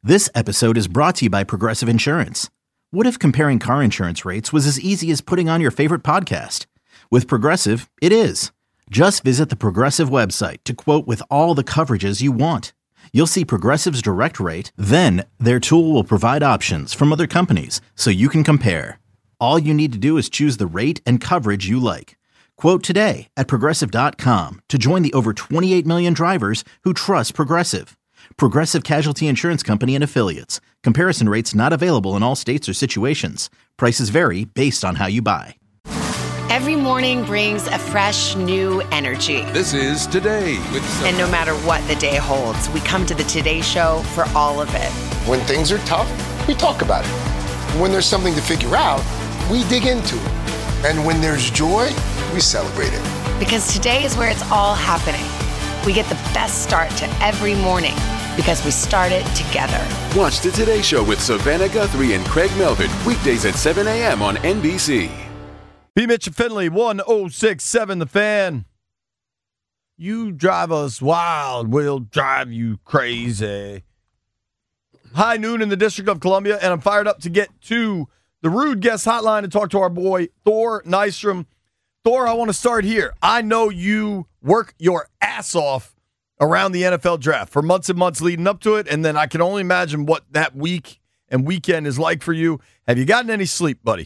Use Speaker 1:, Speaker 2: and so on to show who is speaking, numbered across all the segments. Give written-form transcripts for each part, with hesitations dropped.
Speaker 1: This episode is brought to you by Progressive Insurance. What if comparing car insurance rates was as easy as putting on your favorite podcast? With Progressive, it is. Just visit the Progressive website to quote with all the coverages you want. You'll see Progressive's direct rate, then their tool will provide options from other companies so you can compare. All you need to do is choose the rate and coverage you like. Quote today at Progressive.com to join the over 28 million drivers who trust Progressive. Progressive Casualty Insurance Company and Affiliates. Comparison rates not available in all states or situations. Prices vary based on how you buy.
Speaker 2: Every morning brings a fresh, new energy.
Speaker 3: This is Today with
Speaker 2: And no matter what the day holds, we come to the Today Show for all of it.
Speaker 4: When things are tough, we talk about it. When there's something to figure out, we dig into it. And when there's joy, we celebrate it.
Speaker 2: Because today is where it's all happening. We get the best start to every morning because we start it together.
Speaker 3: Watch the Today Show with Savannah Guthrie and Craig Melvin, weekdays at 7 a.m. on NBC.
Speaker 5: P. Mitch and Finley, 106.7 The Fan. You drive us wild, we'll drive you crazy. High noon in the District of Columbia, and I'm fired up to get to the Rude Guest Hotline and talk to our boy, Thor Nystrom. Thor, I want to start here. I know you work your ass off around the NFL draft for months and months leading up to it, and then I can only imagine what that week and weekend is like for you. Have you gotten any sleep, buddy?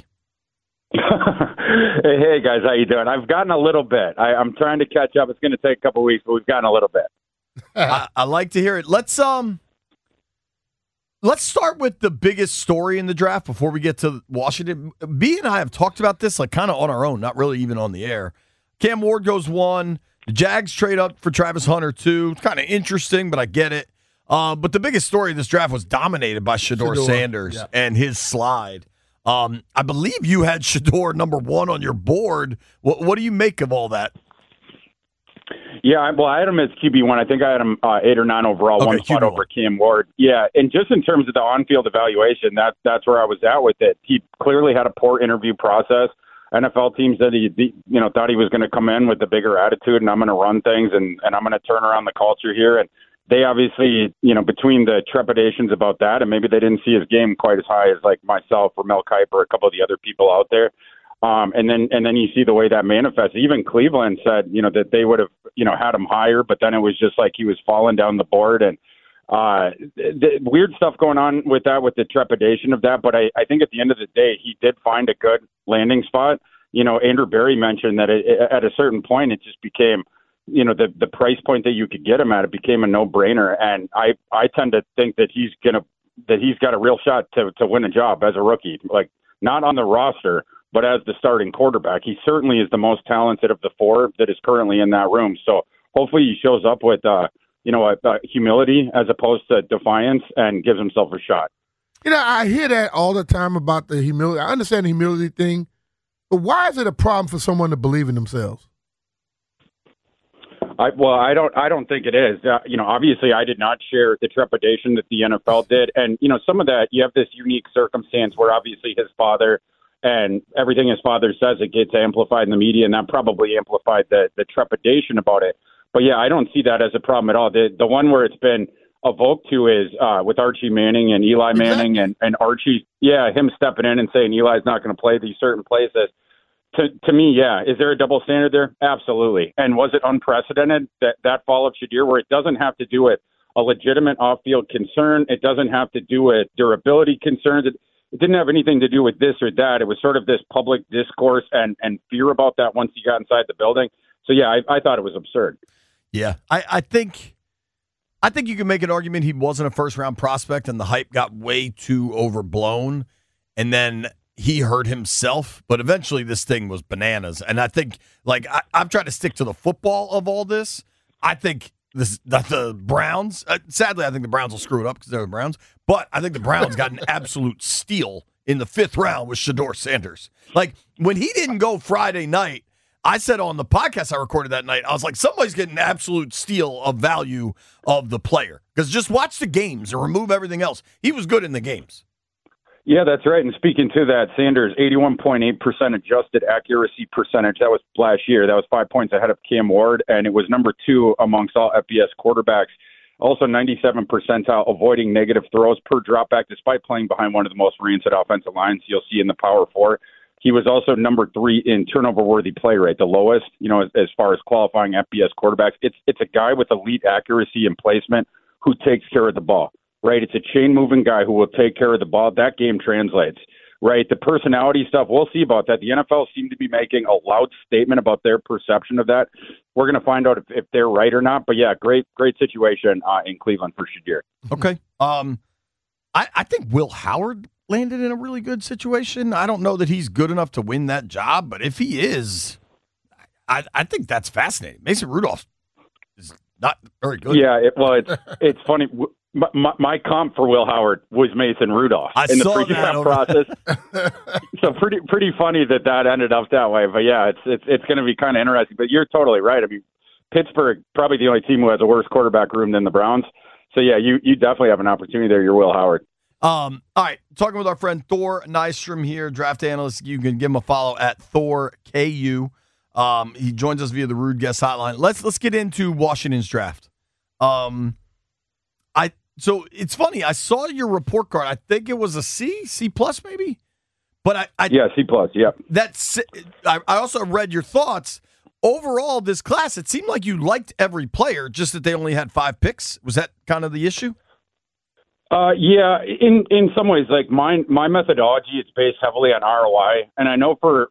Speaker 6: Hey, guys, how you doing? I've gotten a little bit. I'm trying to catch up. It's going to take a couple weeks, but we've gotten a little bit.
Speaker 5: I like to hear it. Let's start with the biggest story in the draft before we get to Washington. B and I have talked about this like kind of on our own, not really even on the air. Cam Ward goes 1. The Jags trade up for Travis Hunter 2. It's kind of interesting, but I get it. But the biggest story of this draft was dominated by Shedeur Sanders and his slide. I believe you had Shedeur number 1 on your board. What do you make of all that?
Speaker 6: Yeah, well, I had him as QB1. I think I had him 8 or 9 overall, one spot over Cam Ward. Yeah, and just in terms of the on-field evaluation, that's where I was at with it. He clearly had a poor interview process. NFL teams said he thought he was going to come in with a bigger attitude, and I'm going to run things, and I'm going to turn around the culture here. And they obviously, between the trepidations about that, and maybe they didn't see his game quite as high as like myself or Mel Kiper, a couple of the other people out there. And then you see the way that manifests. Even Cleveland said, that they would have, had him higher, but then it was just like he was falling down the board, and the weird stuff going on with that, with the trepidation of that. But I think at the end of the day, he did find a good landing spot. Andrew Berry mentioned that at a certain point, it just became, the price point that you could get him at, it became a no-brainer. And I tend to think that he's got a real shot to win a job as a rookie, like not on the roster, but as the starting quarterback. He certainly is the most talented of the 4 that is currently in that room. So hopefully he shows up with, humility as opposed to defiance and gives himself a shot.
Speaker 7: I hear that all the time about the humility. I understand the humility thing, but why is it a problem for someone to believe in themselves?
Speaker 6: I don't think it is. Obviously I did not share the trepidation that the NFL did. And, some of that, you have this unique circumstance where obviously his father and everything his father says, it gets amplified in the media, and that probably amplified the trepidation about it. But, yeah, I don't see that as a problem at all. The one where it's been evoked to is with Archie Manning and Eli Manning and Archie, him stepping in and saying Eli's not going to play these certain places. To me, yeah. Is there a double standard there? Absolutely. And was it unprecedented, that fall of Shedeur, where it doesn't have to do with a legitimate off-field concern? It doesn't have to do with durability concerns. It didn't have anything to do with this or that. It was sort of this public discourse and fear about that once he got inside the building. So, yeah, I thought it was absurd.
Speaker 5: Yeah, I think you can make an argument he wasn't a first-round prospect and the hype got way too overblown, and then he hurt himself. But eventually this thing was bananas. And I think, I'm trying to stick to the football of all this. I think that the Browns, sadly, I think the Browns will screw it up because they're the Browns, but I think the Browns got an absolute steal in the 5th round with Shedeur Sanders. Like, when he didn't go Friday night, I said on the podcast I recorded that night, I was like, somebody's getting an absolute steal of value of the player. Because just watch the games and remove everything else. He was good in the games.
Speaker 6: Yeah, that's right. And speaking to that, Sanders, 81.8% adjusted accuracy percentage. That was last year. That was 5 points ahead of Cam Ward, and it was number 2 amongst all FBS quarterbacks. Also 97th percentile avoiding negative throws per dropback, despite playing behind one of the most rancid offensive lines you'll see in the Power 4. He was also number 3 in turnover-worthy play rate, the lowest, as far as qualifying FBS quarterbacks. It's a guy with elite accuracy and placement who takes care of the ball, right? It's a chain-moving guy who will take care of the ball. That game translates, right? The personality stuff, we'll see about that. The NFL seemed to be making a loud statement about their perception of that. We're going to find out if they're right or not. But, yeah, great situation in Cleveland for Shedeur.
Speaker 5: Okay. I think Will Howard landed in a really good situation. I don't know that he's good enough to win that job, but if he is, I think that's fascinating. Mason Rudolph is not very good.
Speaker 6: Yeah, it's funny. My comp for Will Howard was Mason Rudolph in the pre-draft process. So pretty funny that ended up that way. But yeah, it's going to be kind of interesting. But you're totally right. I mean, Pittsburgh probably the only team who has a worse quarterback room than the Browns. So yeah, you definitely have an opportunity there. You're Will Howard.
Speaker 5: All right, talking with our friend Thor Nystrom here, draft analyst. You can give him a follow at ThorKU. He joins us via the Rude Guest Hotline. Let's get into Washington's draft. So it's funny. I saw your report card. I think it was a C plus maybe. But
Speaker 6: yeah, C plus. Yep.
Speaker 5: I also read your thoughts. Overall, this class, it seemed like you liked every player, just that they only had 5 picks. Was that kind of the issue?
Speaker 6: Yeah, in some ways, like my methodology, it's based heavily on ROI, and I know for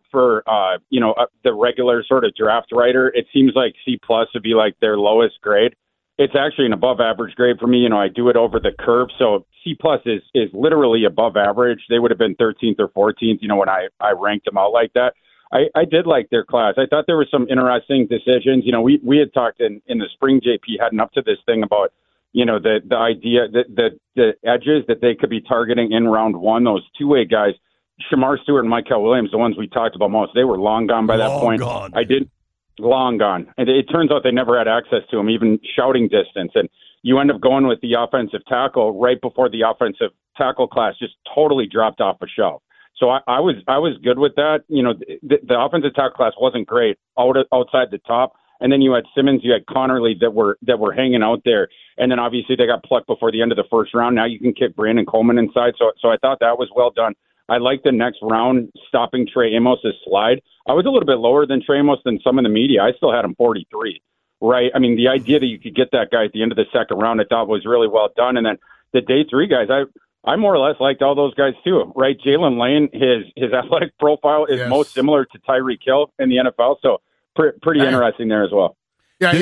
Speaker 6: the regular sort of draft writer, it seems like C plus would be like their lowest grade. It's actually an above average grade for me. I do it over the curve, so C plus is literally above average. They would have been 13th or 14th, when I ranked them out like that. I did like their class. I thought there were some interesting decisions. We had talked in the spring, JP, heading up to this thing about the idea that the edges that they could be targeting in round 1, those two-way guys, Shamar Stewart and Mykal Williams, the ones we talked about most, they were long gone by that point. Long gone. And it turns out they never had access to him, even shouting distance. And you end up going with the offensive tackle right before the offensive tackle class just totally dropped off a shelf. So I was good with that. The offensive tackle class wasn't great outside the top. And then you had Simmons, you had Connerly that were hanging out there. And then obviously they got plucked before the end of the first round. Now you can kick Brandon Coleman inside. So I thought that was well done. I like the next round stopping Trey Amos' slide. I was a little bit lower than Trey Amos than some in the media. I still had him 43, right? I mean, the idea that you could get that guy at the end of the second round, I thought was really well done. And then the day 3 guys, I more or less liked all those guys too, right? Jalen Lane, his athletic profile is most similar to Tyreek Hill in the NFL, so pretty interesting there as well.
Speaker 7: Yeah,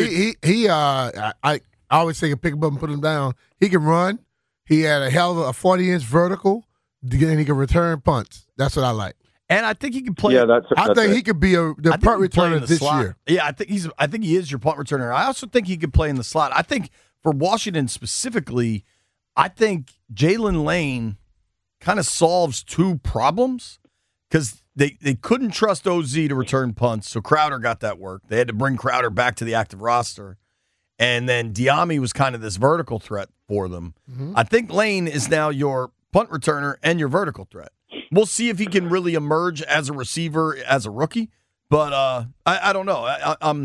Speaker 7: I always say pick him up and put him down. He can run. He had a hell of a 40-inch vertical, and he can return punts. That's what I like.
Speaker 5: And I think he can play.
Speaker 6: Yeah,
Speaker 7: I think he could be the punt returner this year.
Speaker 5: Yeah, I think he is your punt returner. I also think he could play in the slot. I think for Washington specifically, I think Jalen Lane kind of solves 2 problems because they couldn't trust OZ to return punts, so Crowder got that work. They had to bring Crowder back to the active roster. And then Diami was kind of this vertical threat for them. Mm-hmm. I think Lane is now your punt returner and your vertical threat. We'll see if he can really emerge as a receiver as a rookie, but I don't know.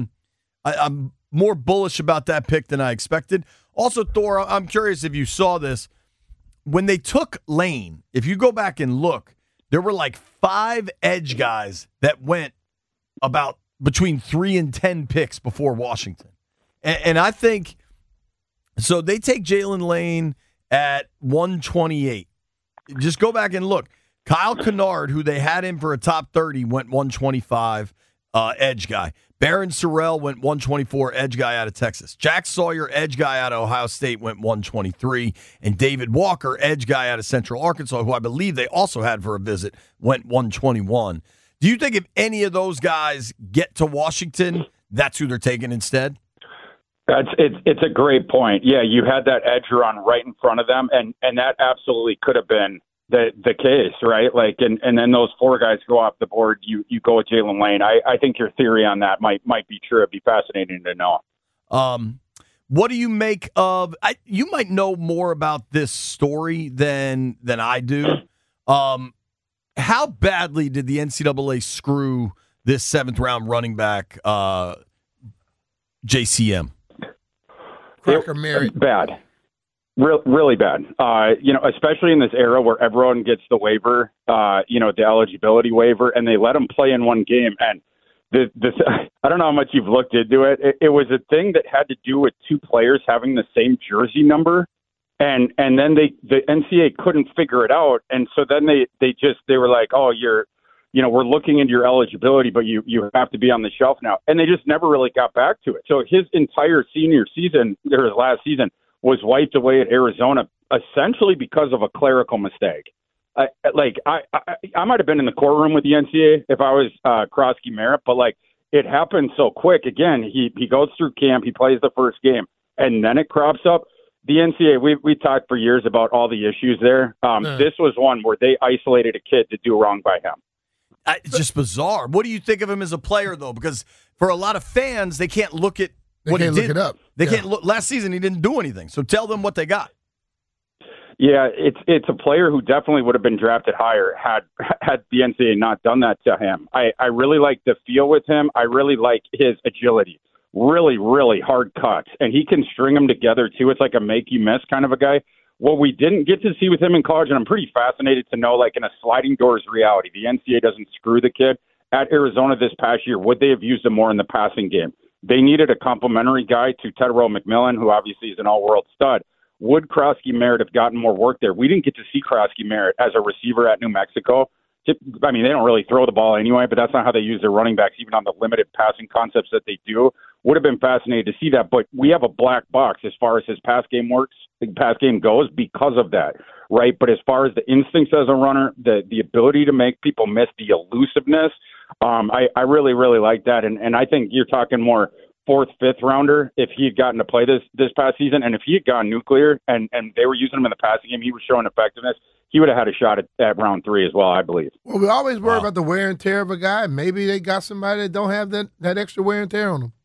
Speaker 5: I'm more bullish about that pick than I expected. Also, Thor, I'm curious if you saw this. When they took Lane, if you go back and look, there were like 5 edge guys that went about between 3 and 10 picks before Washington. And I think, so they take Jalen Lane at 128. Just go back and look. Kyle Kennard, who they had in for a top 30, went 125, edge guy. Barron Sorrell went 124, edge guy out of Texas. Jack Sawyer, edge guy out of Ohio State, went 123. And David Walker, edge guy out of Central Arkansas, who I believe they also had for a visit, went 121. Do you think if any of those guys get to Washington, that's who they're taking instead?
Speaker 6: It's a great point. Yeah, you had that edge run right in front of them, and that absolutely could have been the case, right? Like, and then those 4 guys go off the board. You go with Jalen Lane. I think your theory on that might be true. It'd be fascinating to know.
Speaker 5: What do you make of? You might know more about this story than I do. How badly did the NCAA screw this 7th round running back, JCM?
Speaker 7: Crocker Merritt.
Speaker 6: Bad. Really bad. Especially in this era where everyone gets the waiver, the eligibility waiver, and they let them play in one game. And this, I don't know how much you've looked into it. It was a thing that had to do with two players having the same jersey number. And then the NCAA couldn't figure it out. And so then they were like, oh, we're looking into your eligibility, but you have to be on the shelf now. And they just never really got back to it. So his entire senior season, or his last season, was wiped away at Arizona essentially because of a clerical mistake. I might have been in the courtroom with the NCAA if I was Krosky Merritt, but it happened so quick. Again, he goes through camp, he plays the first game, and then it crops up. The NCAA, we talked for years about all the issues there. This was one where they isolated a kid to do wrong by him.
Speaker 5: It's just bizarre. What do you think of him as a player, though? Because for a lot of fans, they can't look at what he did.
Speaker 7: Look it up.
Speaker 5: They can't look. Last season, he didn't do anything. So tell them what they got.
Speaker 6: Yeah, it's a player who definitely would have been drafted higher had the NCAA not done that to him. I really like the feel with him. I really like his agility. Really, really hard cuts, and he can string them together too. It's like a make you miss kind of a guy. What we didn't get to see with him in college, and I'm pretty fascinated to know, in a sliding doors reality, the NCAA doesn't screw the kid. At Arizona this past year, would they have used him more in the passing game? They needed a complementary guy to Tetairoa McMillan, who obviously is an all-world stud. Would Krosky Merritt have gotten more work there? We didn't get to see Krosky Merritt as a receiver at New Mexico. I mean, they don't really throw the ball anyway, but that's not how they use their running backs, even on the limited passing concepts that they do. Would have been fascinated to see that, but we have a black box as far as his pass game goes because of that, right? But as far as the instincts as a runner, the ability to make people miss, the elusiveness, I really, really like that. And I think you're talking more fourth, fifth rounder if he had gotten to play this past season. And if he had gone nuclear and they were using him in the passing game, he was showing effectiveness. He would have had a shot at round 3 as well, I believe.
Speaker 7: Well, we always worry about the wear and tear of a guy. Maybe they got somebody that don't have that extra wear and tear on them.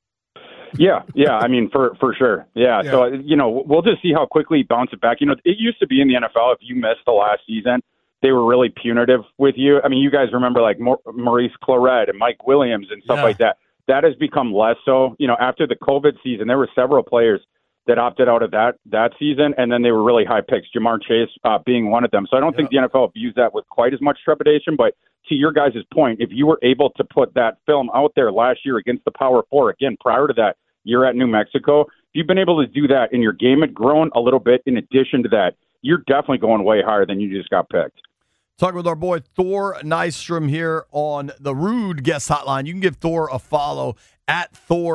Speaker 6: Yeah. I mean, for sure. Yeah. So, we'll just see how quickly he bounces back. It used to be in the NFL, if you missed the last season, they were really punitive with you. I mean, you guys remember Maurice Clarett and Mike Williams and stuff like that. That has become less so. After the COVID season, there were several players that opted out of that season, and then they were really high picks, Jamar Chase being one of them. So I don't think the NFL views that with quite as much trepidation, but to your guys' point, if you were able to put that film out there last year against the Power Four, again, prior to that, you're at New Mexico, if you've been able to do that and your game had grown a little bit in addition to that, you're definitely going way higher than you just got picked.
Speaker 5: Talking with our boy Thor Nystrom here on the Rude Guest Hotline. You can give Thor a follow at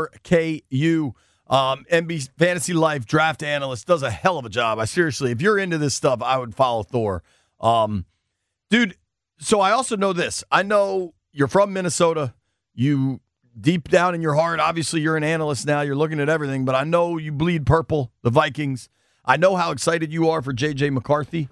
Speaker 5: ThorKU. NB Fantasy Life draft analyst, does a hell of a job. Seriously, if you're into this stuff, I would follow Thor. Dude, so I also know this. I know you're from Minnesota. You, deep down in your heart, obviously you're an analyst now. You're looking at everything, but I know you bleed purple, the Vikings. I know how excited you are for J.J. McCarthy.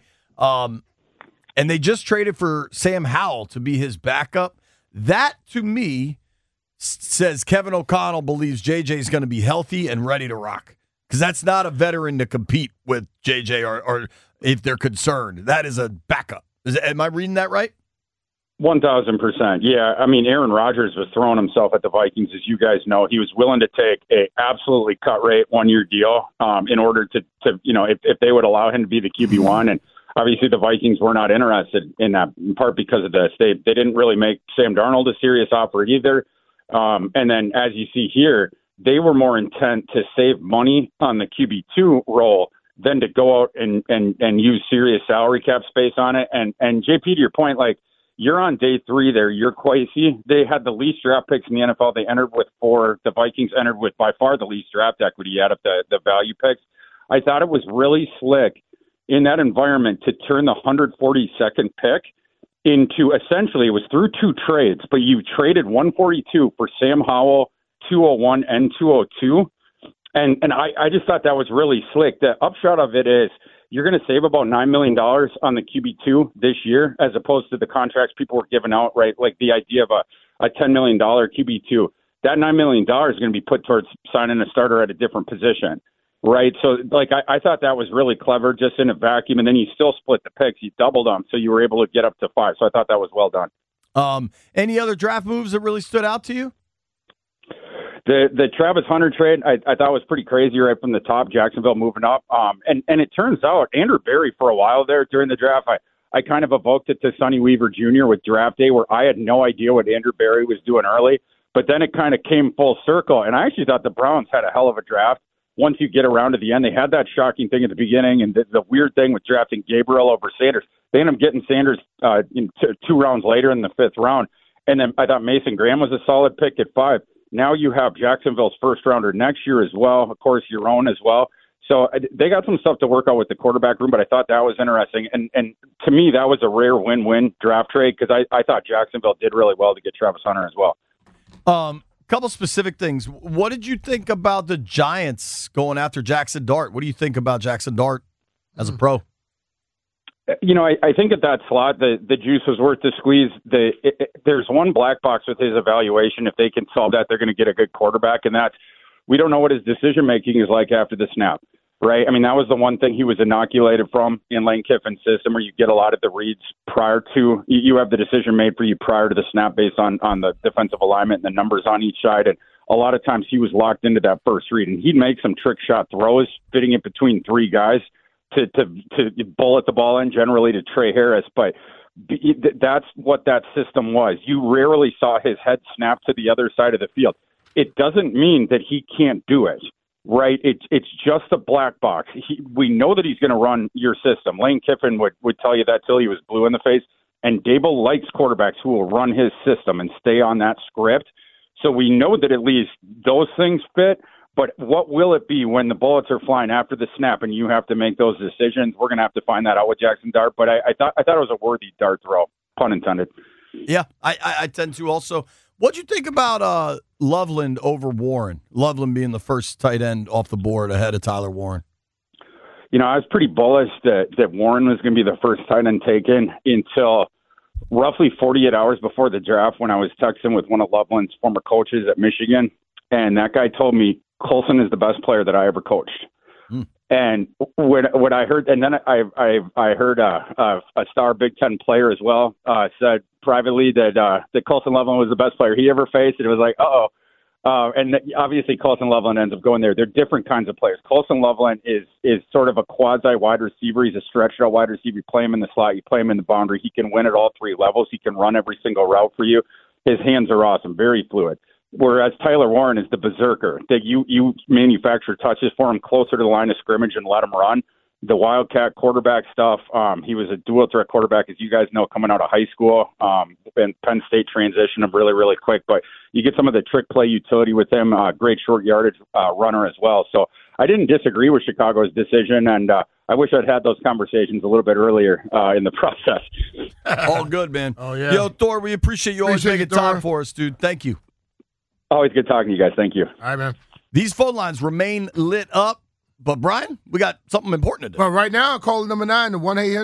Speaker 5: And they just traded for Sam Howell to be his backup. That, to me, says Kevin O'Connell believes J.J. is going to be healthy and ready to rock. Because that's not a veteran to compete with J.J. or if they're concerned. That is a backup. Am I reading that right?
Speaker 6: 1,000%. Yeah, I mean, Aaron Rodgers was throwing himself at the Vikings, as you guys know. He was willing to take a absolutely cut rate 1-year deal in order to if they would allow him to be the QB1. And obviously the Vikings were not interested in that, in part because of this. They didn't really make Sam Darnold a serious offer either. And then, as you see here, they were more intent to save money on the QB2 role than to go out and use serious salary cap space on it. And JP, to your point, you're on day 3 there. You're Kwesi. They had the least draft picks in the NFL. They entered with 4. The Vikings entered with by far the least draft equity out of the value picks. I thought it was really slick in that environment to turn the 142nd pick into, essentially, it was through 2 trades, but you traded 142 for Sam Howell, 201 and 202. And I just thought that was really slick. The upshot of it is you're going to save about $9 million on the QB2 this year, as opposed to the contracts people were giving out, right? Like the idea of a $10 million QB2. That $9 million is going to be put towards signing a starter at a different position, right? So, I thought that was really clever just in a vacuum, and then you still split the picks. You doubled them, so you were able to get up to 5. So I thought that was well done.
Speaker 5: Any other draft moves that really stood out to you?
Speaker 6: The Travis Hunter trade, I thought was pretty crazy right from the top. Jacksonville moving up, and it turns out Andrew Berry for a while there during the draft. I kind of evoked it to Sonny Weaver Jr. with draft day, where I had no idea what Andrew Berry was doing early, but then it kind of came full circle, and I actually thought the Browns had a hell of a draft. Once you get around to the end, they had that shocking thing at the beginning, and the weird thing with drafting Gabriel over Sanders. They ended up getting Sanders 2 rounds later in the 5th round, and then I thought Mason Graham was a solid pick at 5. Now you have Jacksonville's first rounder next year as well, of course, your own as well. So they got some stuff to work out with the quarterback room, but I thought that was interesting. And to me, that was a rare win-win draft trade because I thought Jacksonville did really well to get Travis Hunter as well.
Speaker 5: Couple specific things. What did you think about the Giants going after Jackson Dart? What do you think about Jackson Dart as a pro?
Speaker 6: I think at that slot, the juice was worth the squeeze. There's one black box with his evaluation. If they can solve that, they're going to get a good quarterback, and that's we don't know what his decision-making is like after the snap, right? I mean, that was the one thing he was inoculated from in Lane Kiffin's system where you get a lot of the reads prior to – you have the decision made for you prior to the snap based on the defensive alignment and the numbers on each side, and a lot of times he was locked into that first read, and he'd make some trick shot throws, fitting it between 3 guys to bullet the ball in, generally to Trey Harris, but that's what that system was. You rarely saw his head snap to the other side of the field. It doesn't mean that he can't do it, right? It's just a black box. We know that he's going to run your system. Lane Kiffin would tell you that till he was blue in the face, and Dable likes quarterbacks who will run his system and stay on that script. So we know that at least those things fit. But what will it be when the bullets are flying after the snap and you have to make those decisions? We're going to have to find that out with Jackson Dart. But I thought it was a worthy dart throw, pun intended.
Speaker 5: Yeah, I tend to also. What'd you think about Loveland over Warren? Loveland being the first tight end off the board ahead of Tyler Warren.
Speaker 6: I was pretty bullish that Warren was going to be the first tight end taken until roughly 48 hours before the draft when I was texting with one of Loveland's former coaches at Michigan. And that guy told me Colson is the best player that I ever coached. And when I heard, and then I heard a star Big Ten player as well said privately that Colson Loveland was the best player he ever faced. And it was like, and obviously Colson Loveland ends up going there. They're different kinds of players. Colson Loveland is sort of a quasi wide receiver. He's a stretched out wide receiver. You play him in the slot, you play him in the boundary. He can win at all 3 levels. He can run every single route for you. His hands are awesome, very fluid. Whereas Tyler Warren is the berserker that you manufacture touches for him closer to the line of scrimmage and let him run. The Wildcat quarterback stuff, he was a dual threat quarterback, as you guys know, coming out of high school. And Penn State transition him really, really quick. But you get some of the trick play utility with him, great short yardage runner as well. So I didn't disagree with Chicago's decision, and I wish I'd had those conversations a little bit earlier in the process.
Speaker 5: All good, man.
Speaker 7: Oh, yeah.
Speaker 5: Yo, Thor, we appreciate you always making time for us, dude. Thank you.
Speaker 6: Always good talking to you guys. Thank you.
Speaker 7: All right, man.
Speaker 5: These phone lines remain lit up. But, Brian, we got something important to do.
Speaker 7: Well, right now, call number 9 to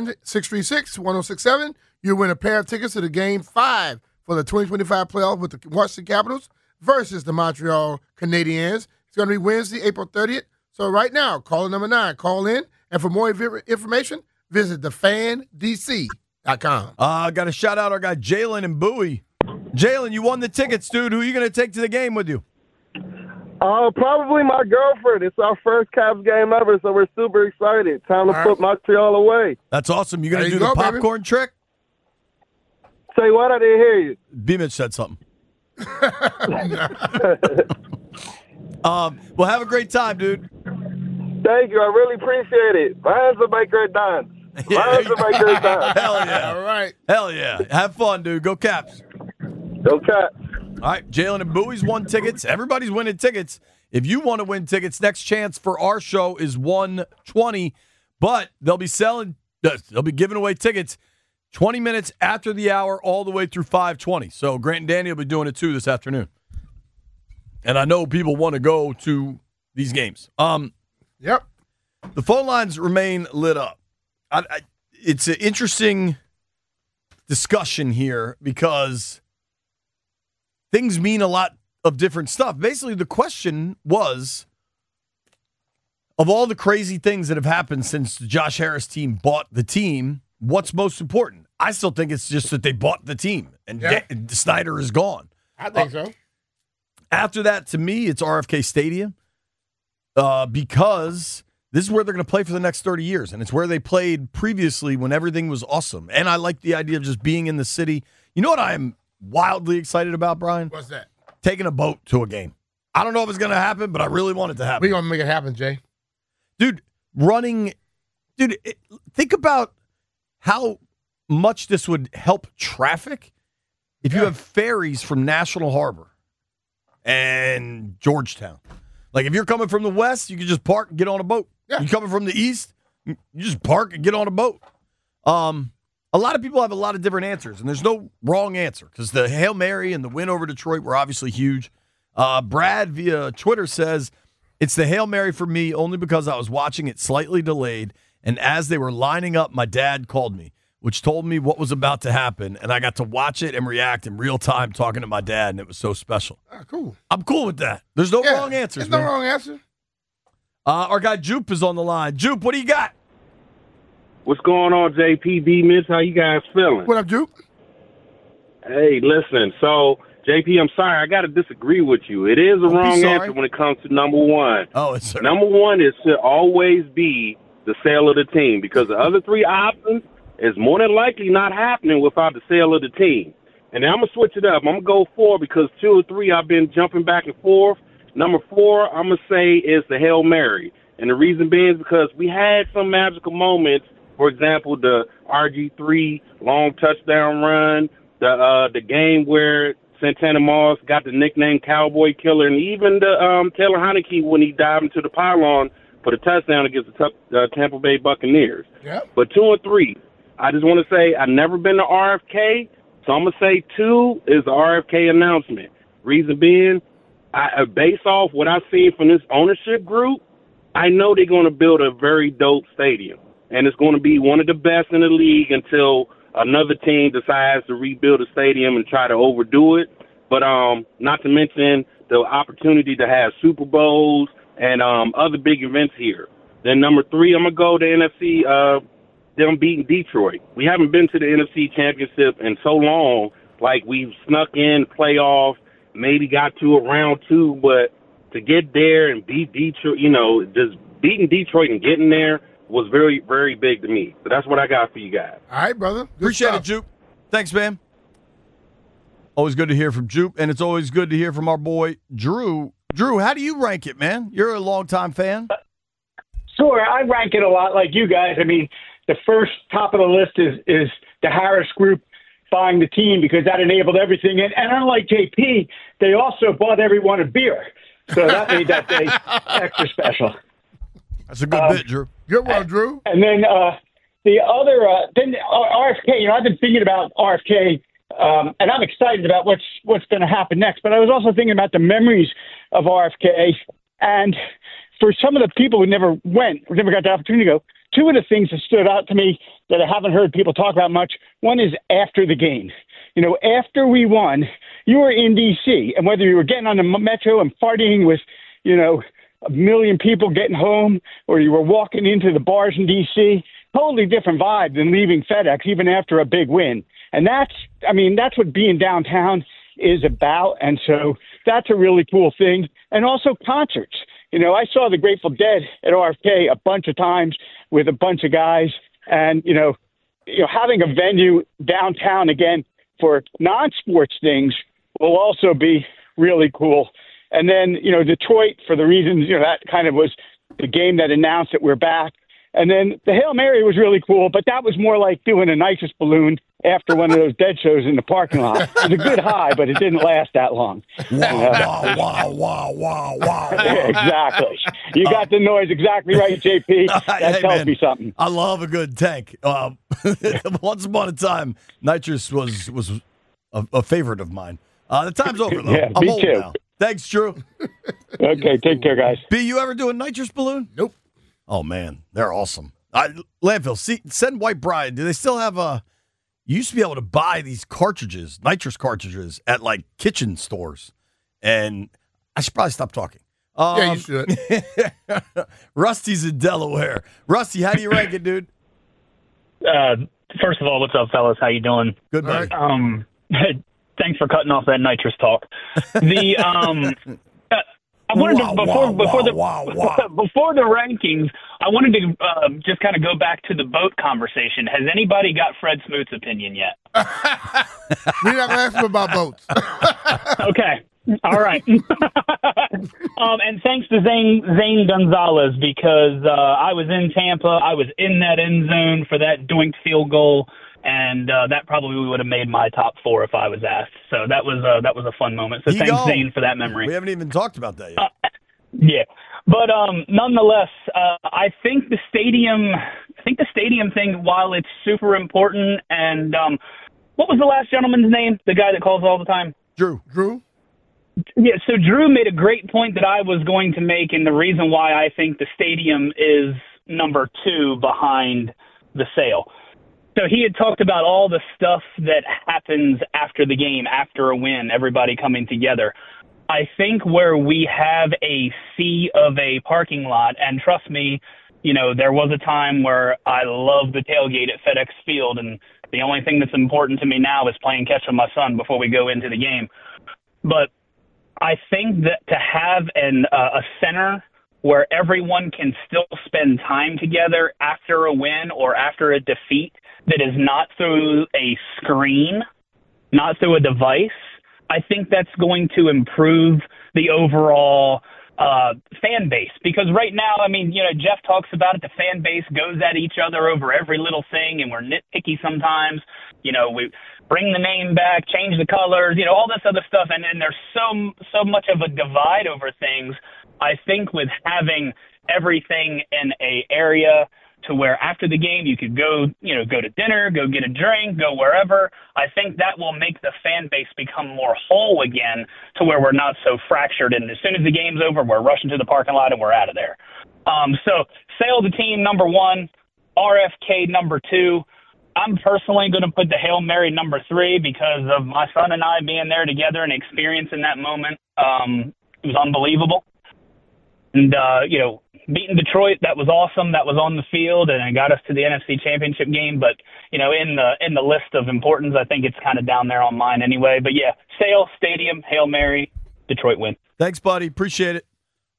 Speaker 7: 1-800-636-1067. You win a pair of tickets to the Game 5 for the 2025 playoff with the Washington Capitals versus the Montreal Canadiens. It's going to be Wednesday, April 30th. So right now, call number 9. Call in. And for more information, visit thefandc.com.
Speaker 5: I got to shout out our guy Jalen in Bowie. Jalen, you won the tickets, dude. Who are you going to take to the game with you?
Speaker 8: Probably my girlfriend. It's our first Cavs game ever, so we're super excited. Time to put Montreal away.
Speaker 5: That's awesome. You going to do the popcorn trick?
Speaker 8: Say what? I didn't hear you.
Speaker 5: B-Mitch said something. Well, have a great time, dude.
Speaker 8: Thank you. I really appreciate it. Lions will make great dance. Lions will make great dance.
Speaker 5: Hell yeah.
Speaker 7: All right.
Speaker 5: Hell yeah. Have fun, dude. Go Caps.
Speaker 8: Go Caps.
Speaker 5: All right, Jalen and Bowie's won tickets. Everybody's winning tickets. If you want to win tickets, next chance for our show is 1:20, but they'll be giving away tickets 20 minutes after the hour all the way through 5:20. So Grant and Danny will be doing it too this afternoon. And I know people want to go to these games.
Speaker 7: Yep.
Speaker 5: The phone lines remain lit up. It's an interesting discussion here because things mean a lot of different stuff. Basically, the question was, of all the crazy things that have happened since the Josh Harris team bought the team, what's most important? I still think it's just that they bought the team and Snyder is gone.
Speaker 7: I think so.
Speaker 5: After that, to me, it's RFK Stadium because this is where they're going to play for the next 30 years, and it's where they played previously when everything was awesome. And I like the idea of just being in the city. You know what I am wildly excited about, Brian?
Speaker 7: What's that?
Speaker 5: Taking a boat to a game. I don't know if it's going to happen, but I really want it to happen.
Speaker 7: We're going to make it happen, Jay.
Speaker 5: Dude, think about how much this would help traffic if you have ferries from National Harbor and Georgetown. Like, if you're coming from the west, you can just park and get on a boat. Yeah. You're coming from the east, you just park and get on a boat. A lot of people have a lot of different answers, and there's no wrong answer because the Hail Mary and the win over Detroit were obviously huge. Brad via Twitter says, it's the Hail Mary for me only because I was watching it slightly delayed, and as they were lining up, my dad called me, which told me what was about to happen, and I got to watch it and react in real time talking to my dad, and it was so special.
Speaker 7: Cool.
Speaker 5: I'm cool with that. There's no wrong answers,
Speaker 7: There's no wrong answer.
Speaker 5: Our guy Jupe is on the line. Jupe, what do you got?
Speaker 9: What's going on, JP, B-Miss? How you guys feeling?
Speaker 7: What up, Jupe?
Speaker 9: Hey, listen. So, JP, I'm sorry. I got to disagree with you. It is a wrong answer when it comes to number one.
Speaker 5: Oh, it's sorry.
Speaker 9: Number one is to always be the sale of the team because the other three options is more than likely not happening without the sale of the team. And then I'm going to switch it up. I'm going to go 4 because 2 or 3 I've been jumping back and forth. Number 4, I'm going to say is the Hail Mary. And the reason being is because we had some magical moments. For example, the RG3 long touchdown run, the game where Santana Moss got the nickname Cowboy Killer, and even the Taylor Heineke when he dived into the pylon for the touchdown against the Tampa Bay Buccaneers.
Speaker 7: Yep.
Speaker 9: But 2 and 3, I just want to say I've never been to RFK, so I'm going to say 2 is the RFK announcement. Reason being, based off what I've seen from this ownership group, I know they're going to build a very dope stadium. And it's going to be one of the best in the league until another team decides to rebuild a stadium and try to overdo it. But not to mention the opportunity to have Super Bowls and other big events here. Then number 3, I'm going to go to NFC, them beating Detroit. We haven't been to the NFC Championship in so long. Like, we've snuck in playoff, maybe got to a round 2, but to get there and beat Detroit, just beating Detroit and getting there was very, very big to me. So that's what I got for you guys.
Speaker 7: All right, brother. Good
Speaker 5: Appreciate
Speaker 7: stuff.
Speaker 5: it, Jupe. Thanks, man. Always good to hear from Jupe, and it's always good to hear from our boy, Drew. Drew, how do you rank it, man? You're a longtime fan.
Speaker 10: Sure, I rank it a lot like you guys. I mean, the first top of the list is the Harris Group buying the team because that enabled everything. And unlike JP, they also bought everyone a beer. So that made that day extra special.
Speaker 5: That's a good bit, Drew.
Speaker 7: Good one, Drew.
Speaker 10: And then the other, then RFK. I've been thinking about RFK, and I'm excited about what's going to happen next. But I was also thinking about the memories of RFK, and for some of the people who never got the opportunity to go. 2 of the things that stood out to me that I haven't heard people talk about much. One is after the game. After we won, you were in D.C., and whether you were getting on the metro and partying with, 1 million people getting home, or you were walking into the bars in D.C., totally different vibe than leaving FedEx, even after a big win. And that's what being downtown is about. And so that's a really cool thing. And also concerts. I saw the Grateful Dead at RFK a bunch of times with a bunch of guys, and, having a venue downtown again for non-sports things will also be really cool. And then, Detroit, for the reasons, that kind of was the game that announced that we're back. And then the Hail Mary was really cool, but that was more like doing a nitrous balloon after one of those Dead shows in the parking lot. It was a good high, but it didn't last that long.
Speaker 5: Wow.
Speaker 10: Exactly. You got the noise exactly right, JP. That tells me something.
Speaker 5: I love a good tank. Once upon a time, nitrous was a favorite of mine. The time's over, though.
Speaker 10: Yeah,
Speaker 5: I'm
Speaker 10: me
Speaker 5: old
Speaker 10: too.
Speaker 5: now. Thanks, Drew.
Speaker 10: Okay, take care, guys.
Speaker 5: B, you ever do a nitrous balloon?
Speaker 7: Nope.
Speaker 5: Oh, man, they're awesome. Landfill, send White Bride. Do they still have you used to be able to buy these cartridges, nitrous cartridges, at, like, kitchen stores. And I should probably stop talking.
Speaker 7: Yeah, you should.
Speaker 5: Rusty's in Delaware. Rusty, how do you rank it, dude?
Speaker 11: First of all, what's up, fellas? How you doing?
Speaker 5: Good, buddy.
Speaker 11: Thanks for cutting off that nitrous talk. The I wanted to before the rankings, I wanted to just kind of go back to the boat conversation. Has anybody got Fred Smoot's opinion yet?
Speaker 7: We're not going to ask him about boats.
Speaker 11: Okay. All right. And thanks to Zane Gonzalez, because I was in Tampa. I was in that end zone for that doinked field goal, and that probably would have made my top 4 if I was asked. So that was a fun moment. So thanks, Zane, for that memory.
Speaker 5: We haven't even talked about that yet.
Speaker 11: Yeah. But nonetheless, I think the stadium thing, while it's super important, and what was the last gentleman's name? The guy that calls all the time?
Speaker 7: Drew.
Speaker 11: Yeah, so Drew made a great point that I was going to make, and the reason why I think the stadium is number 2 behind the sale. So he had talked about all the stuff that happens after the game, after a win, everybody coming together. I think where we have a sea of a parking lot, and trust me, there was a time where I loved the tailgate at FedEx Field, and the only thing that's important to me now is playing catch with my son before we go into the game. But I think that to have a center where everyone can still spend time together after a win or after a defeat that is not through a screen, not through a device, I think that's going to improve the overall fan base. Because right now, Jeff talks about it, the fan base goes at each other over every little thing, and we're nitpicky sometimes. We bring the name back, change the colors, all this other stuff, and there's so much of a divide over things. I think with having everything in a area to where after the game you could go to dinner, go get a drink, go wherever, I think that will make the fan base become more whole again, to where we're not so fractured, and as soon as the game's over, we're rushing to the parking lot and we're out of there. So Sale the team number 1, RFK number 2. I'm personally going to put the Hail Mary number 3 because of my son and I being there together and experiencing that moment. It was unbelievable. And, beating Detroit, that was awesome. That was on the field, and it got us to the NFC Championship game. But, in the list of importance, I think it's kind of down there on mine anyway. But, yeah, Sale, Stadium, Hail Mary, Detroit win.
Speaker 5: Thanks, buddy. Appreciate it.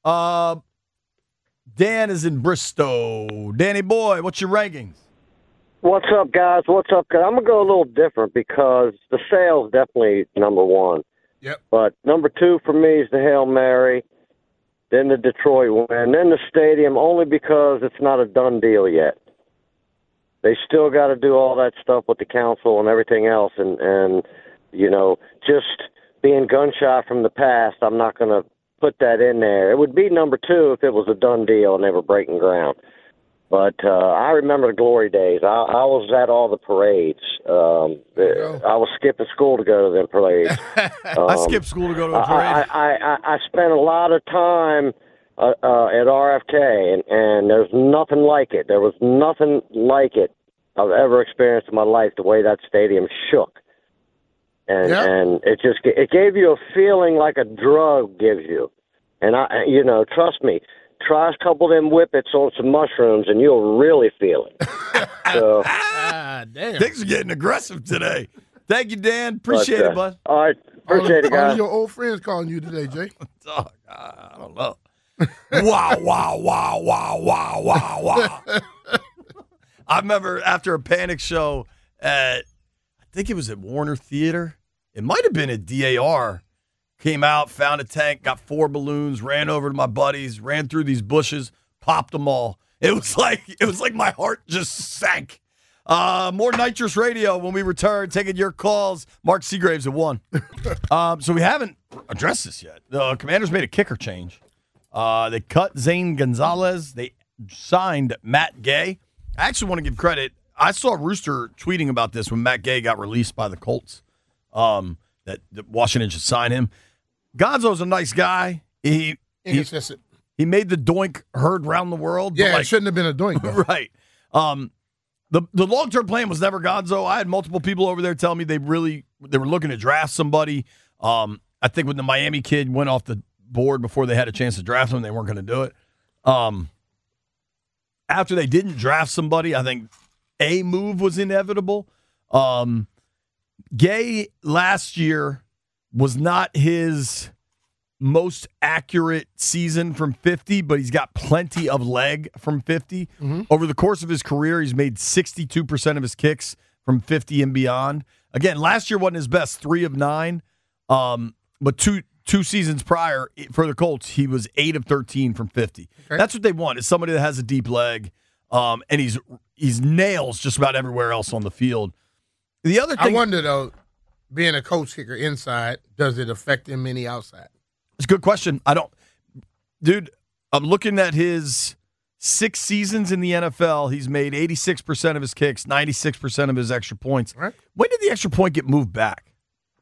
Speaker 5: Dan is in Bristow. Danny boy, what's your rankings?
Speaker 12: What's up, guys? I'm going to go a little different because the Sale's definitely number 1.
Speaker 7: Yep.
Speaker 12: But number 2 for me is the Hail Mary, then the Detroit win, then the stadium, only because it's not a done deal yet. They still got to do all that stuff with the council and everything else. And just being gun-shy from the past, I'm not going to put that in there. It would be number 2 if it was a done deal and they were breaking ground. But I remember the glory days. I was at all the parades. I was skipping school to go to them parades.
Speaker 5: I skipped school to go to a parade.
Speaker 12: I spent a lot of time at RFK, and there's nothing like it. There was nothing like it I've ever experienced in my life, the way that stadium shook. And it gave you a feeling like a drug gives you. And trust me, try a couple of them whippets on some mushrooms, and you'll really feel it. So,
Speaker 7: damn.
Speaker 5: Things are getting aggressive today. Thank you, Dan. Appreciate it, bud.
Speaker 12: All right. Appreciate it, guys.
Speaker 7: All your old friends calling you today, Jay.
Speaker 5: Oh, I don't know. Wow. I remember after a Panic show at, I think it was at Warner Theater. It might have been at DAR. Came out, found a tank, got 4 balloons, ran over to my buddies, ran through these bushes, popped them all. It was like my heart just sank. More Nitrous Radio when we return, taking your calls. Mark Seagraves at 1. So we haven't addressed this yet. The Commanders made a kicker change. They cut Zane Gonzalez. They signed Matt Gay. I actually want to give credit. I saw Rooster tweeting about this when Matt Gay got released by the Colts, that Washington should sign him. Gonzo's a nice guy. He made the doink heard round the world.
Speaker 7: Yeah, it shouldn't have been a doink, though.
Speaker 5: Right. The long-term plan was never Gonzo. I had multiple people over there tell me they were looking to draft somebody. I think when the Miami kid went off the board before they had a chance to draft him, they weren't going to do it. After they didn't draft somebody, I think a move was inevitable. Gay last year was not his most accurate season from 50, but he's got plenty of leg from 50.
Speaker 7: Mm-hmm.
Speaker 5: Over the course of his career, he's made 62% of his kicks from 50 and beyond. Again, last year wasn't his best, 3 of 9. But two seasons prior for the Colts, he was 8 of 13 from 50. Okay. That's what they want, is somebody that has a deep leg, and he's nails just about everywhere else on the field. The other thing,
Speaker 7: I wonder, though, being a coach kicker inside, does it affect him any outside?
Speaker 5: It's a good question. Dude, I'm looking at his 6 seasons in the NFL. He's made 86% of his kicks, 96% of his extra points.
Speaker 7: Right.
Speaker 5: When did the extra point get moved back?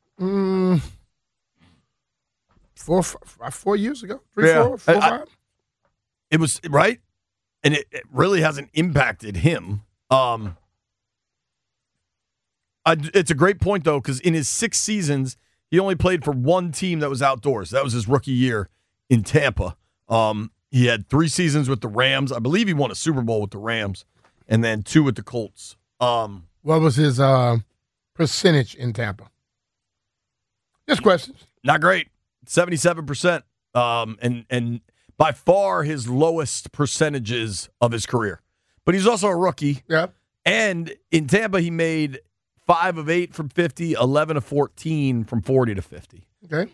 Speaker 7: 4 years ago. 4, 5.
Speaker 5: It was, right? And it really hasn't impacted him. It's a great point, though, because in his 6 seasons, he only played for one team that was outdoors. That was his rookie year in Tampa. He had 3 seasons with the Rams. I believe he won a Super Bowl with the Rams, and then 2 with the Colts.
Speaker 7: What was his percentage in Tampa? Just questions.
Speaker 5: Not great. 77%. And by far his lowest percentages of his career. But he's also a rookie.
Speaker 7: Yeah.
Speaker 5: And in Tampa, he made 5 of 8 from 50, 11 of 14 from 40 to 50.
Speaker 7: Okay.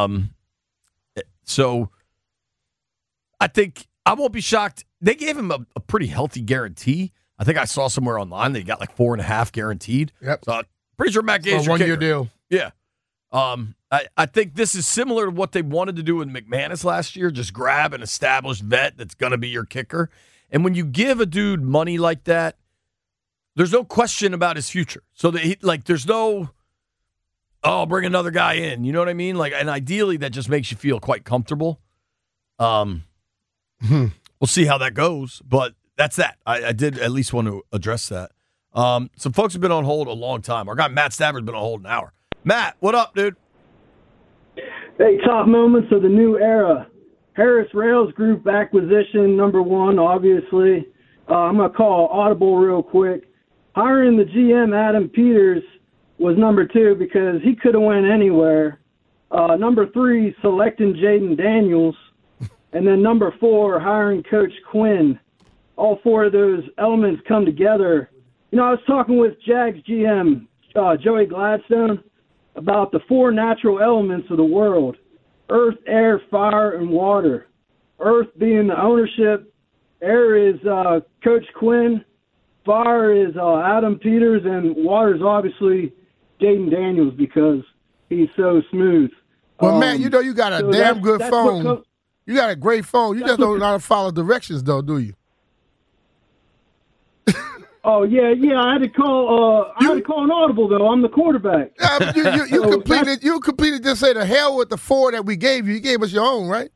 Speaker 5: So I think I won't be shocked. They gave him a pretty healthy guarantee. I think I saw somewhere online that he got like 4.5 guaranteed.
Speaker 7: Yep.
Speaker 5: So I'm pretty sure Matt Gay's
Speaker 7: a
Speaker 5: your kicker.
Speaker 7: 1-year deal.
Speaker 5: Yeah. I think this is similar to what they wanted to do with McManus last year. Just grab an established vet that's going to be your kicker. And when you give a dude money like that, there's no question about his future. So that there's no, bring another guy in. You know what I mean? And ideally, that just makes you feel quite comfortable. We'll see how that goes, but that's that. I did at least want to address that. Some folks have been on hold a long time. Our guy Matt Stafford's been on hold an hour. Matt, what up, dude?
Speaker 13: Hey, top moments of the new era. Harris Rails Group acquisition, number 1, obviously. I'm going to call audible real quick. Hiring the GM, Adam Peters, was number 2 because he could have went anywhere. Number 3, selecting Jaden Daniels. And then number 4, hiring Coach Quinn. All 4 of those elements come together. You know, I was talking with Jags GM, Joey Gladstone, about the 4 natural elements of the world: earth, air, fire, and water. Earth being the ownership, air is Coach Quinn, fire is Adam Peters, and water is obviously Jaden Daniels because he's so smooth.
Speaker 7: Well, Matt, you know you got a damn good phone. You got a great phone. You just don't know how to follow directions, though, do you?
Speaker 13: Oh yeah. I had to call. I had to call an audible though. I'm the quarterback.
Speaker 7: You completed. You completed. Just say the hell with the 4 that we gave you. You gave us your own, right?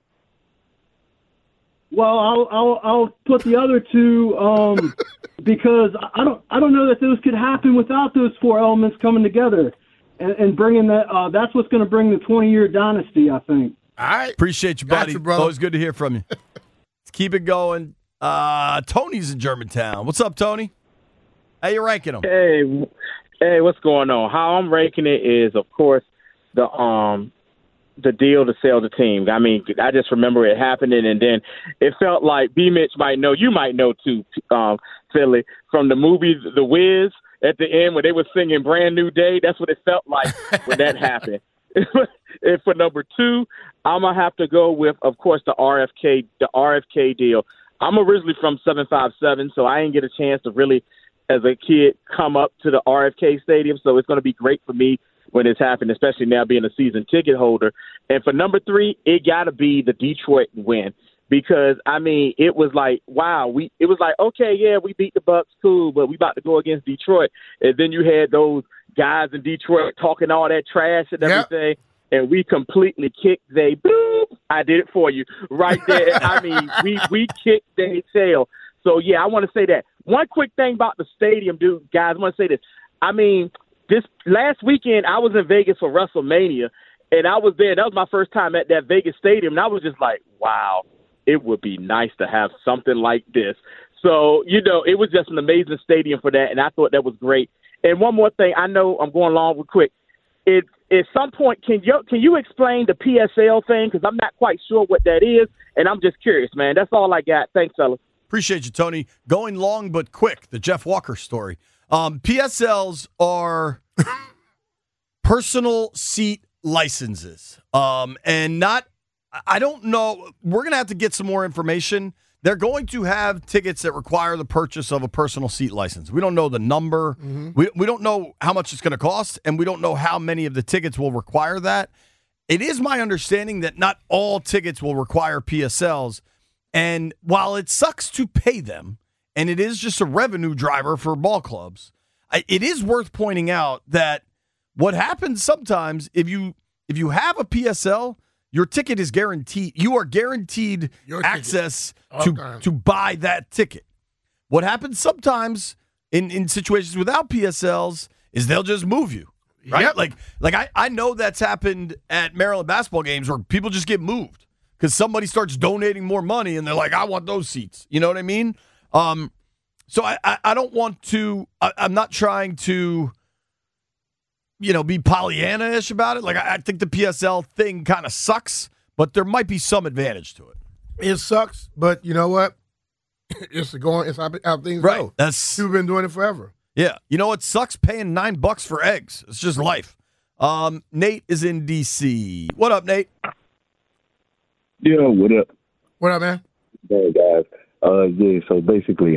Speaker 13: Well, I'll put the other 2 because I don't know that those could happen without those 4 elements coming together and bringing that. That's what's going to bring the 20-year dynasty, I think.
Speaker 7: All right.
Speaker 5: Appreciate you, buddy.
Speaker 7: Gotcha, brother.
Speaker 5: Always good to hear from you. Let's keep it going. Tony's in Germantown. What's up, Tony? How you ranking them?
Speaker 14: Hey, what's going on? How I'm ranking it is, of course, the deal to sell the team. I mean, I just remember it happening, and then it felt like B-Mitch might know. You might know too, Philly, from the movie The Wiz. At the end, when they were singing "Brand New Day," that's what it felt like when that happened. And for number 2, I'm gonna have to go with, of course, the RFK deal. I'm originally from 757, so I didn't get a chance to really, as a kid, come up to the RFK Stadium. So it's going to be great for me when it's happened, especially now being a season ticket holder. And for number 3, it got to be the Detroit win. Because, I mean, it was like, wow, it was like, okay, yeah, we beat the Bucs, cool, but we about to go against Detroit. And then you had those guys in Detroit talking all that trash and everything, and we completely kicked they, boop, I did it for you right there. I mean, we kicked their tail. So, yeah, I want to say that. One quick thing about the stadium, dude, guys, I want to say this. I mean, this last weekend, I was in Vegas for WrestleMania, and I was there. That was my first time at that Vegas stadium, and I was just like, wow. It would be nice to have something like this. So, you know, it was just an amazing stadium for that, and I thought that was great. And one more thing, I know I'm going along real quick. at some point, can you explain the PSL thing? Because I'm not quite sure what that is, and I'm just curious, man. That's all I got. Thanks, fellas.
Speaker 5: Appreciate you, Tony. Going long but quick, the Jeff Walker story. PSLs are personal seat licenses. And not, I don't know, we're going to have to get some more information. They're going to have tickets that require the purchase of a personal seat license. We don't know the number. Mm-hmm. We don't know how much it's going to cost, and we don't know how many of the tickets will require that. It is my understanding that not all tickets will require PSLs, and while it sucks to pay them, and it is just a revenue driver for ball clubs, it is worth pointing out that what happens sometimes if you have a PSL, your ticket is guaranteed. You are guaranteed access to buy that ticket. What happens sometimes in situations without PSLs is they'll just move you, right? Yep. Like I know that's happened at Maryland basketball games where people just get moved because somebody starts donating more money and they're like, I want those seats. You know what I mean? So I don't want to. I'm not trying to, be Pollyanna-ish about it. Like, I think the PSL thing kind of sucks, but there might be some advantage to it.
Speaker 7: It sucks, but you know what? It's how things go. People been doing it forever.
Speaker 5: Yeah. You know what sucks? Paying $9 for eggs. It's just life. Nate is in D.C. What up, Nate?
Speaker 15: Yeah, what up?
Speaker 7: What up, man?
Speaker 15: Hey, guys. So basically,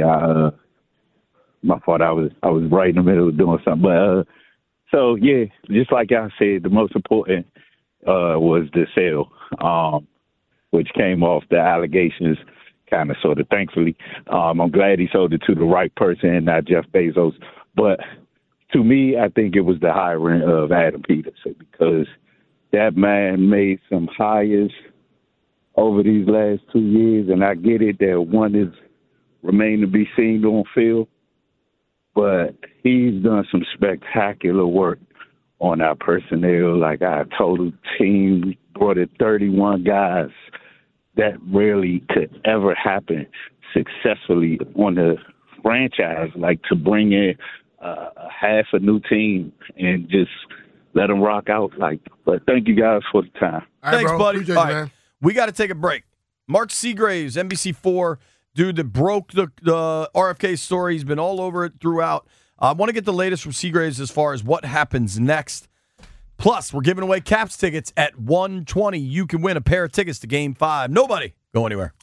Speaker 15: my fault. I was right in the middle of doing something, but so yeah, just like I said, the most important was the sale, which came off the allegations, kind of sort of. Thankfully, I'm glad he sold it to the right person, not Jeff Bezos. But to me, I think it was the hiring of Adam Peterson because that man made some hires over these last 2 years, and I get it that one is remain to be seen on field, but he's done some spectacular work on our personnel, like our total team. We brought in 31 guys. That rarely could ever happen successfully on the franchise, like to bring in half a new team and just let them rock out. But thank you guys for the time.
Speaker 5: Thanks,
Speaker 7: bro.
Speaker 5: buddy.
Speaker 7: Appreciate
Speaker 5: All
Speaker 7: you,
Speaker 5: right.
Speaker 7: man.
Speaker 5: We got to take a break. Mark Seagraves, NBC4, dude that broke the RFK story. He's been all over it throughout. I want to get the latest from Seagraves as far as what happens next. Plus, we're giving away Caps tickets at 120. You can win a pair of tickets to Game 5. Nobody go anywhere.